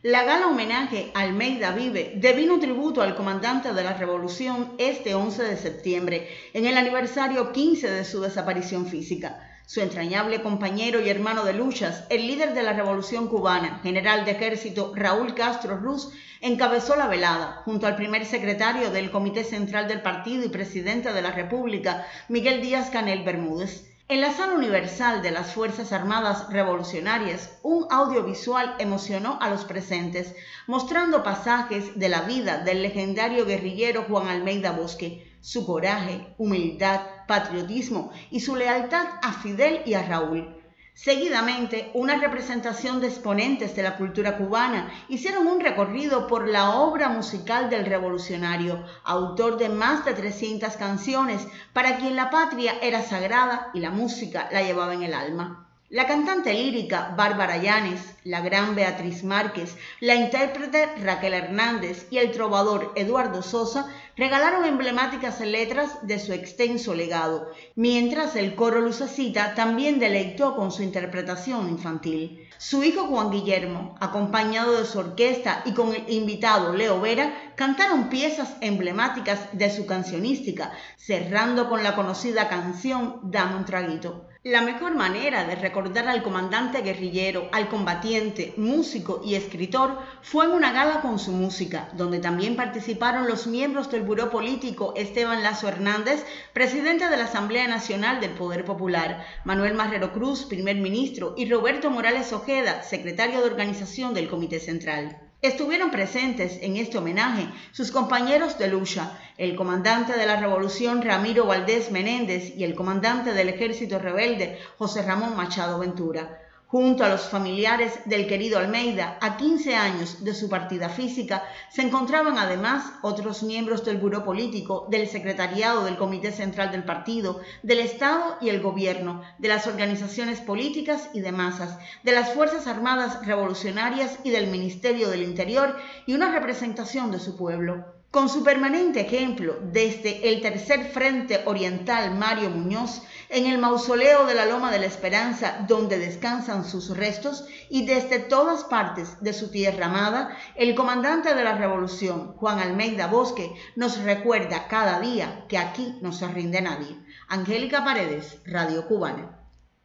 La gala homenaje a Almeida Vive devino tributo al comandante de la Revolución este 11 de septiembre, en el aniversario 15 de su desaparición física. Su entrañable compañero y hermano de luchas, el líder de la Revolución Cubana, general de ejército Raúl Castro Ruz, encabezó la velada, junto al primer secretario del Comité Central del Partido y presidente de la República, Miguel Díaz-Canel Bermúdez. En la Sala Universal de las Fuerzas Armadas Revolucionarias, un audiovisual emocionó a los presentes, mostrando pasajes de la vida del legendario guerrillero Juan Almeida Bosque, su coraje, humildad, patriotismo y su lealtad a Fidel y a Raúl. Seguidamente, una representación de exponentes de la cultura cubana hicieron un recorrido por la obra musical del revolucionario, autor de más de 300 canciones, para quien la patria era sagrada y la música la llevaba en el alma. La cantante lírica Bárbara Llanes, la gran Beatriz Márquez, la intérprete Raquel Hernández y el trovador Eduardo Sosa regalaron emblemáticas letras de su extenso legado, mientras el coro Lucecita también deleitó con su interpretación infantil. Su hijo Juan Guillermo, acompañado de su orquesta y con el invitado Leo Vera, cantaron piezas emblemáticas de su cancionística, cerrando con la conocida canción Dame un traguito. La mejor manera de recordar al comandante guerrillero, al combatiente, músico y escritor fue en una gala con su música, donde también participaron los miembros del Buró Político Esteban Lazo Hernández, presidente de la Asamblea Nacional del Poder Popular, Manuel Marrero Cruz, primer ministro, y Roberto Morales Ojeda, secretario de organización del Comité Central. Estuvieron presentes en este homenaje sus compañeros de lucha, el comandante de la Revolución Ramiro Valdés Menéndez y el comandante del Ejército Rebelde José Ramón Machado Ventura. Junto a los familiares del querido Almeida, a 15 años de su partida física, se encontraban además otros miembros del Buró Político, del Secretariado del Comité Central del Partido, del Estado y el Gobierno, de las organizaciones políticas y de masas, de las Fuerzas Armadas Revolucionarias y del Ministerio del Interior y una representación de su pueblo. Con su permanente ejemplo desde el Tercer Frente Oriental Mario Muñoz, en el mausoleo de la Loma de la Esperanza donde descansan sus restos y desde todas partes de su tierra amada, el comandante de la Revolución, Juan Almeida Bosque, nos recuerda cada día que aquí no se rinde nadie. Angélica Paredes, Radio Cubana.